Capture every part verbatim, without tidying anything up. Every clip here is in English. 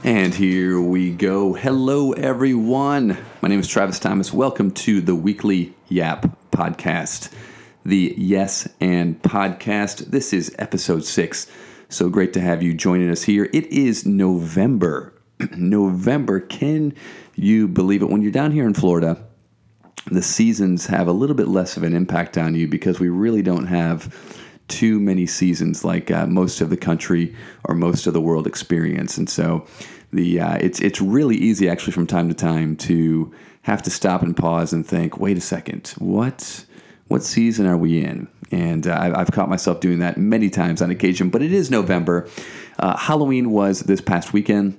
And here we go. Hello, everyone. My name is Travis Thomas. Welcome to the Weekly Yap Podcast, the Yes and Podcast. This is episode six. So great to have you joining us here. It is November. November. Can you believe it? When you're down here in Florida, the seasons have a little bit less of an impact on you because we really don't have too many seasons like uh, most of the country or most of the world experience. And so the uh, it's it's really easy actually from time to time to have to stop and pause and think, wait a second, what what season are we in? And uh, I've caught myself doing that many times on occasion, but it is November. Uh, Halloween was this past weekend.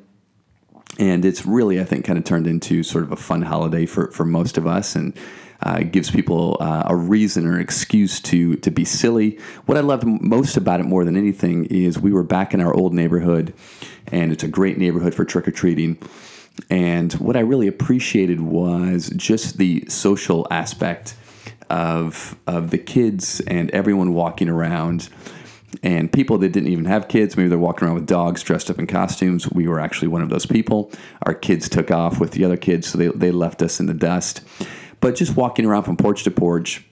And it's really, I think, kind of turned into sort of a fun holiday for, for most of us, and uh, it gives people uh, a reason or an excuse to to be silly. What I loved most about it more than anything is we were back in our old neighborhood, and it's a great neighborhood for trick-or-treating. And what I really appreciated was just the social aspect of of the kids and everyone walking around. And people that didn't even have kids, maybe they're walking around with dogs dressed up in costumes. We were actually one of those people. Our kids took off with the other kids, so they, they left us in the dust. But just walking around from porch to porch,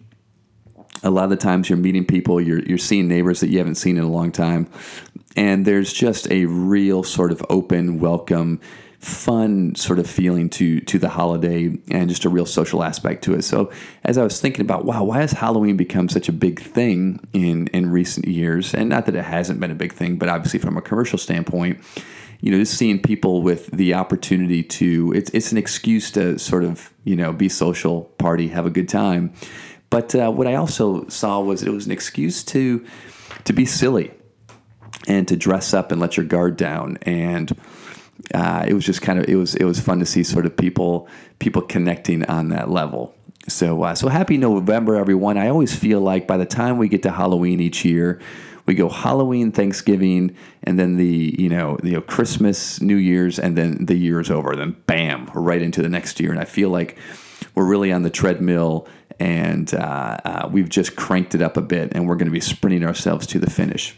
a lot of the times you're meeting people, you're you're seeing neighbors that you haven't seen in a long time. And there's just a real sort of open, welcome, fun sort of feeling to to the holiday, and just a real social aspect to it. So as I was thinking about, wow, why has Halloween become such a big thing in, in recent years? And not that it hasn't been a big thing, but obviously from a commercial standpoint, you know, just seeing people with the opportunity to, it's it's an excuse to sort of, you know, be social, party, have a good time. But uh, what I also saw was it was an excuse to to be silly and to dress up and let your guard down. And Uh, it was just kind of it was it was fun to see sort of people people connecting on that level. So uh, so happy November, everyone. I always feel like by the time we get to Halloween each year, we go Halloween, Thanksgiving, and then the you know you know Christmas, New Year's, and then the year is over. Then bam, we're right into the next year. And I feel like we're really on the treadmill, and uh, uh, we've just cranked it up a bit, and we're going to be sprinting ourselves to the finish.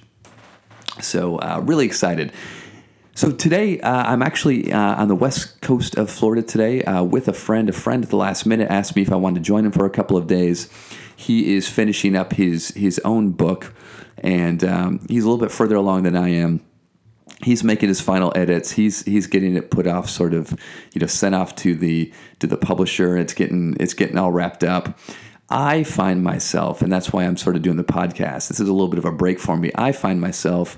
So uh, really excited. So today, uh, I'm actually uh, on the west coast of Florida today uh, with a friend. A friend at the last minute asked me if I wanted to join him for a couple of days. He is finishing up his his own book, and um, he's a little bit further along than I am. He's making his final edits. He's he's getting it put off, sort of, you know, sent off to the to the publisher. It's getting it's getting all wrapped up. I find myself, and that's why I'm sort of doing the podcast. This is a little bit of a break for me. I find myself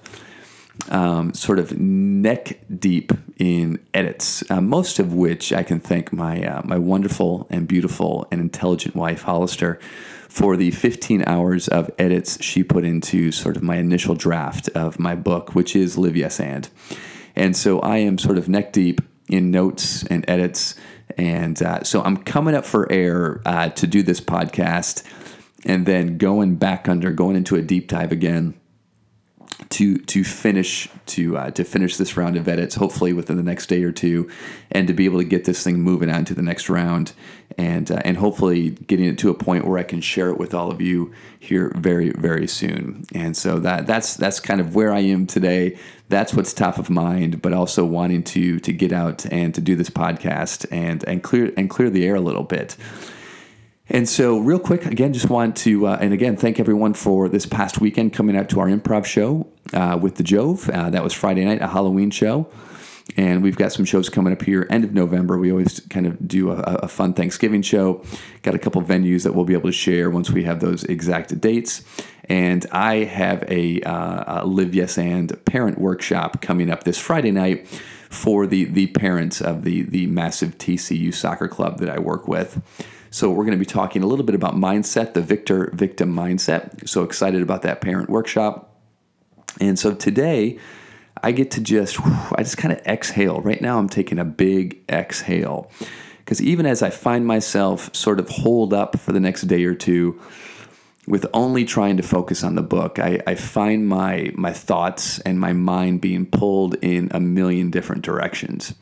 Um, sort of neck deep in edits, uh, most of which I can thank my uh, my wonderful and beautiful and intelligent wife, Hollister, for the fifteen hours of edits she put into sort of my initial draft of my book, which is Live Yes And. And so I am sort of neck deep in notes and edits. And uh, so I'm coming up for air uh, to do this podcast, and then going back under, going into a deep dive again, to to finish to uh, to finish this round of edits, hopefully within the next day or two, and to be able to get this thing moving on to the next round, and uh, and hopefully getting it to a point where I can share it with all of you here very very soon. And so that that's that's kind of where I am today. That's what's top of mind, but also wanting to to get out and to do this podcast and and clear and clear the air a little bit. And so real quick, again, just want to, uh, and again, thank everyone for this past weekend coming out to our improv show uh, with the Jove. Uh, that was Friday night, a Halloween show. And we've got some shows coming up here, end of November. We always kind of do a, a fun Thanksgiving show. Got a couple of venues that we'll be able to share once we have those exact dates. And I have a, uh, a Live Yes And parent workshop coming up this Friday night for the the parents of the the massive T C U soccer club that I work with. So we're going to be talking a little bit about mindset, the victor-victim mindset. So excited about that parent workshop. And so today, I get to just, I just kind of exhale. Right now, I'm taking a big exhale. Because even as I find myself sort of holed up for the next day or two with only trying to focus on the book, I, I find my my thoughts and my mind being pulled in a million different directions.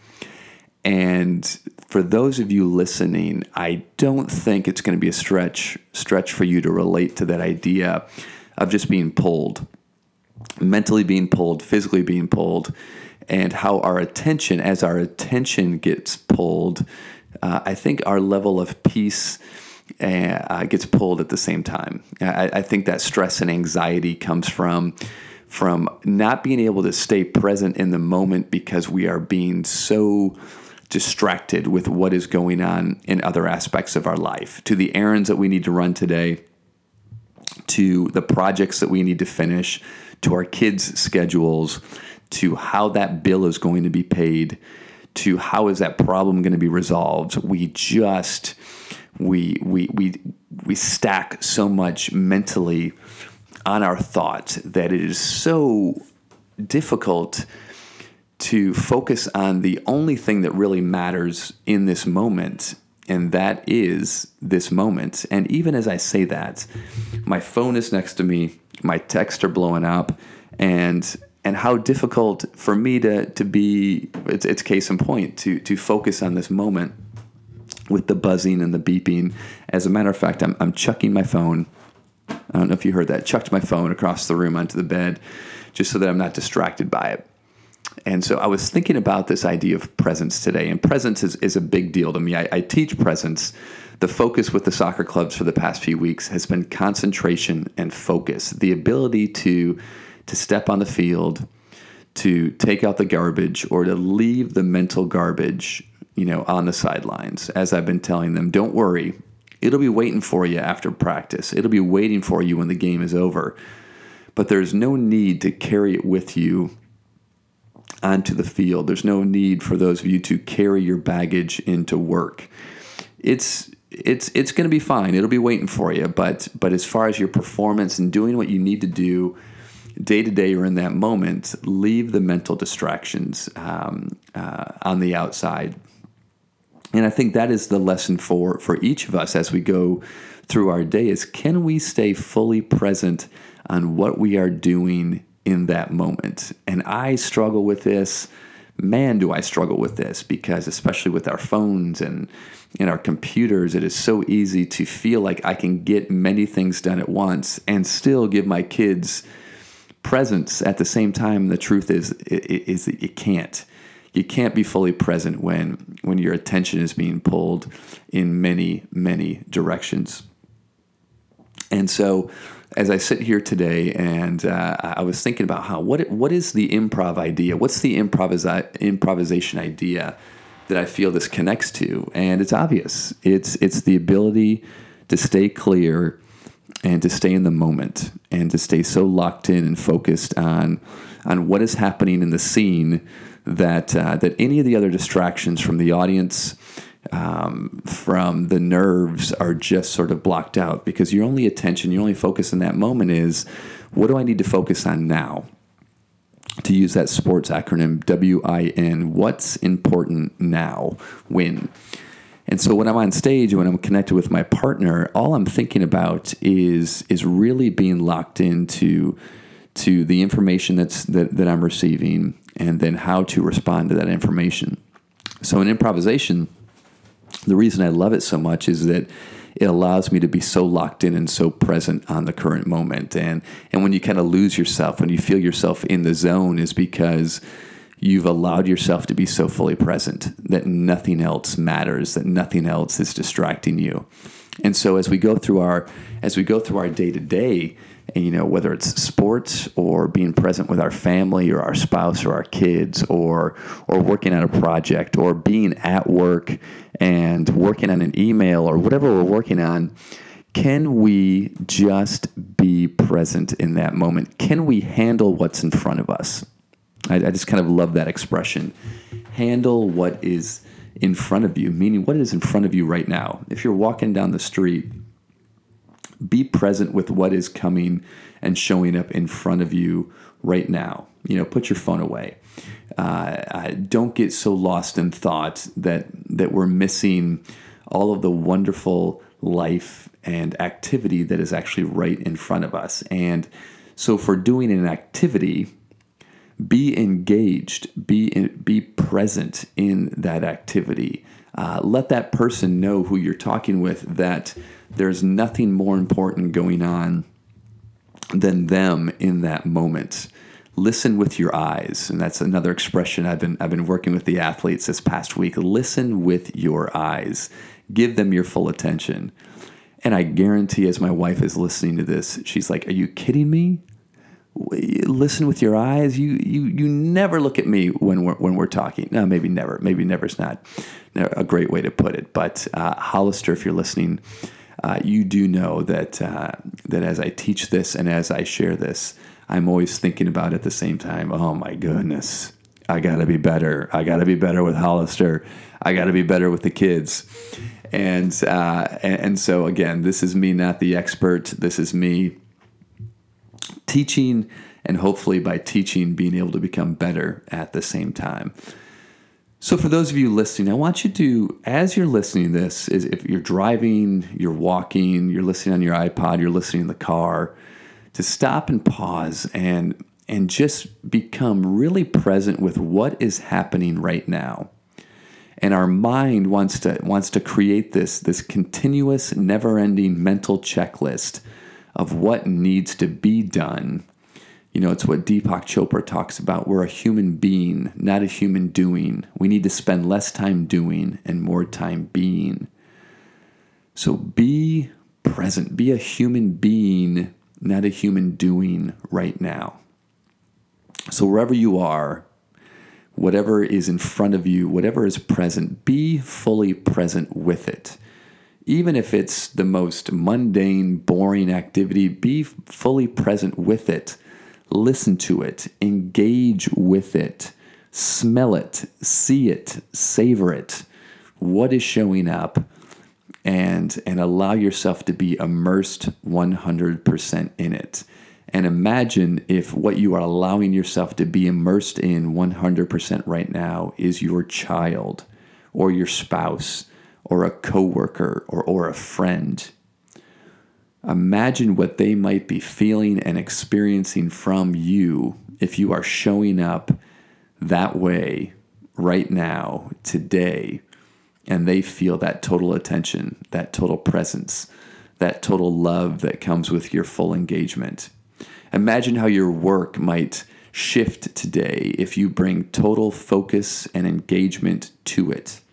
And for those of you listening, I don't think it's going to be a stretch stretch for you to relate to that idea of just being pulled, mentally being pulled, physically being pulled. and how our attention, as our attention gets pulled, uh, I think our level of peace uh, gets pulled at the same time. I, I think that stress and anxiety comes from from not being able to stay present in the moment because we are being so distracted with what is going on in other aspects of our life, to the errands that we need to run today, to the projects that we need to finish, to our kids' schedules, to how that bill is going to be paid, to how is that problem going to be resolved. We just we we we we stack so much mentally on our thoughts that it is so difficult to focus on the only thing that really matters in this moment, and that is this moment. And even as I say that, my phone is next to me, my texts are blowing up, and and how difficult for me to to be, it's, it's case in point, to to focus on this moment with the buzzing and the beeping. As a matter of fact, I'm I'm chucking my phone. I don't know if you heard that. Chucked my phone across the room onto the bed just so that I'm not distracted by it. And so I was thinking about this idea of presence today, and presence is, is a big deal to me. I, I teach presence. The focus with the soccer clubs for the past few weeks has been concentration and focus, the ability to, to step on the field, to take out the garbage, or to leave the mental garbage, you know, on the sidelines. As I've been telling them, don't worry. It'll be waiting for you after practice. It'll be waiting for you when the game is over. But there's no need to carry it with you onto the field. There's no need for those of you to carry your baggage into work. It's it's it's going to be fine. It'll be waiting for you. But but as far as your performance and doing what you need to do day to day or in that moment, leave the mental distractions um, uh, on the outside. And I think that is the lesson for, for each of us as we go through our day is, can we stay fully present on what we are doing in that moment? And I struggle with this. Man, do I struggle with this, because especially with our phones and, and our computers, it is so easy to feel like I can get many things done at once and still give my kids presence at the same time. The truth is, is that you can't. You can't be fully present when when your attention is being pulled in many, many directions. And so as I sit here today, and uh, I was thinking about how what what is the improv idea? What's the improvisa- improvisation idea that I feel this connects to? And it's obvious. It's it's the ability to stay clear and to stay in the moment and to stay so locked in and focused on on what is happening in the scene that uh, that any of the other distractions from the audience, um, from the nerves, are just sort of blocked out, because your only attention, your only focus in that moment is, what do I need to focus on now? To use that sports acronym, W I N, what's important now? Win. And so when I'm on stage, when I'm connected with my partner, all I'm thinking about is is really being locked into to the information that's that, that I'm receiving, and then how to respond to that information. So in improvisation, the reason I love it so much is that it allows me to be so locked in and so present on the current moment. And and when you kind of lose yourself, when you feel yourself in the zone, is because you've allowed yourself to be so fully present that nothing else matters, that nothing else is distracting you. And so as we go through our as we go through our day-to-day, and, you know, whether it's sports or being present with our family or our spouse or our kids, or or working on a project, or being at work and working on an email, or whatever we're working on, can we just be present in that moment? Can we handle what's in front of us? I, I just kind of love that expression. Handle what is in front of you, meaning what is in front of you right now. If you're walking down the street, be present with what is coming and showing up in front of you right now. You know, put your phone away. Uh, don't get so lost in thought that that we're missing all of the wonderful life and activity that is actually right in front of us. And so for doing an activity, be engaged, be in, be present in that activity. Uh, let that person know who you're talking with that there's nothing more important going on than them in that moment. listen with your eyes. And that's another expression I've been I've been working with the athletes this past week. Listen with your eyes. Give them your full attention. And I guarantee, as my wife is listening to this, she's like, "Are you kidding me? Listen with your eyes. You you you never look at me when we're when we're talking." No, maybe never. Maybe never's not a great way to put it. But uh, Hollister, if you're listening, uh, you do know that uh, that as I teach this and as I share this, I'm always thinking about at the same time, oh my goodness, I got to be better. I got to be better with Hollister. I got to be better with the kids. And, uh, and and so again, this is me, not the expert. This is me teaching, and hopefully by teaching, being able to become better at the same time. So for those of you listening, I want you to, as you're listening to this, is if you're driving, you're walking, you're listening on your iPod, you're listening in the car, to stop and pause and and just become really present with what is happening right now. And our mind wants to wants to create this, this continuous, never-ending mental checklist of what needs to be done. You know, it's what Deepak Chopra talks about. We're a human being, not a human doing. We need to spend less time doing and more time being. So be present. Be a human being, not a human doing right now. So wherever you are, whatever is in front of you, whatever is present, be fully present with it. Even if it's the most mundane, boring activity, be fully present with it. Listen to it, engage with it, smell it, see it, savor it. What is showing up? And, and allow yourself to be immersed one hundred percent in it. And imagine if what you are allowing yourself to be immersed in one hundred percent right now is your child or your spouse or a coworker or, or a friend. Imagine what they might be feeling and experiencing from you if you are showing up that way right now, today, and they feel that total attention, that total presence, that total love that comes with your full engagement. Imagine how your work might shift today if you bring total focus and engagement to it.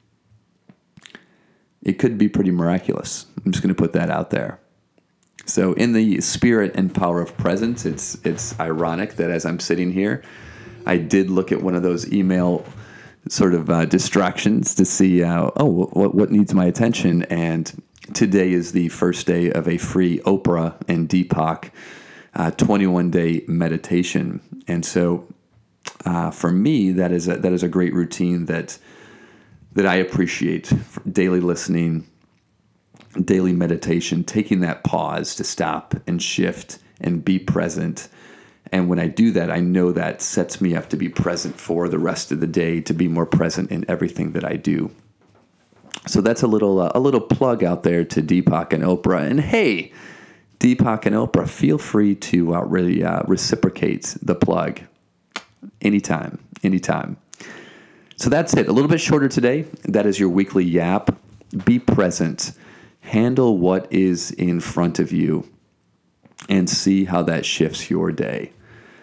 It could be pretty miraculous. I'm just going to put that out there. So in the spirit and power of presence, it's it's ironic that as I'm sitting here, I did look at one of those email sort of uh, distractions to see, uh, oh, what, what needs my attention. And today is the first day of a free Oprah and Deepak uh, twenty-one day meditation. And so uh, for me, that is a, that is a great routine that that I appreciate. Daily listening, daily meditation, taking that pause to stop and shift and be present. And when I do that, I know that sets me up to be present for the rest of the day, to be more present in everything that I do. So that's a little uh, a little plug out there to Deepak and Oprah. And hey, Deepak and Oprah, feel free to uh, really uh, reciprocate the plug anytime, anytime. So that's it. A little bit shorter today. That is your weekly yap. Be present. Handle what is in front of you and see how that shifts your day.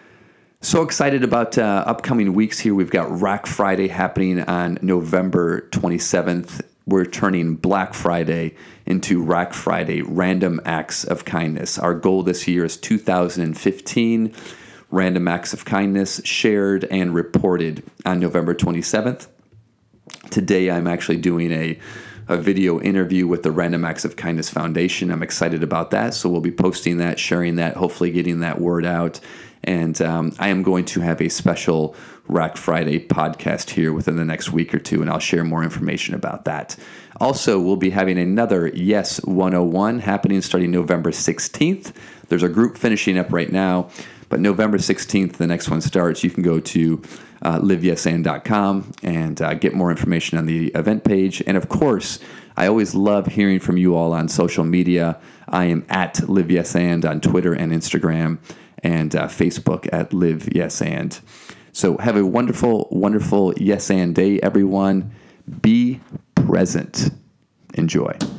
So excited about uh, upcoming weeks here. We've got Rack Friday happening on November twenty-seventh. We're turning Black Friday into Rack Friday, Random Acts of Kindness. Our goal this year is two thousand fifteen Random Acts of Kindness shared and reported on November twenty-seventh. Today I'm actually doing a a video interview with the Random Acts of Kindness Foundation. I'm excited about that, so we'll be posting that, sharing that, hopefully getting that word out. And um, I am going to have a special Rack Friday podcast here within the next week or two, and I'll share more information about that. Also, we'll be having another Yes one oh one happening starting November sixteenth. There's a group finishing up right now, but November sixteenth, the next one starts. You can go to uh, live yes and dot com and uh, get more information on the event page. And of course, I always love hearing from you all on social media. I am at LiveYesAnd on Twitter and Instagram, and uh, Facebook at LiveYesAnd. So have a wonderful, wonderful Yes and day, everyone. Be present. Enjoy.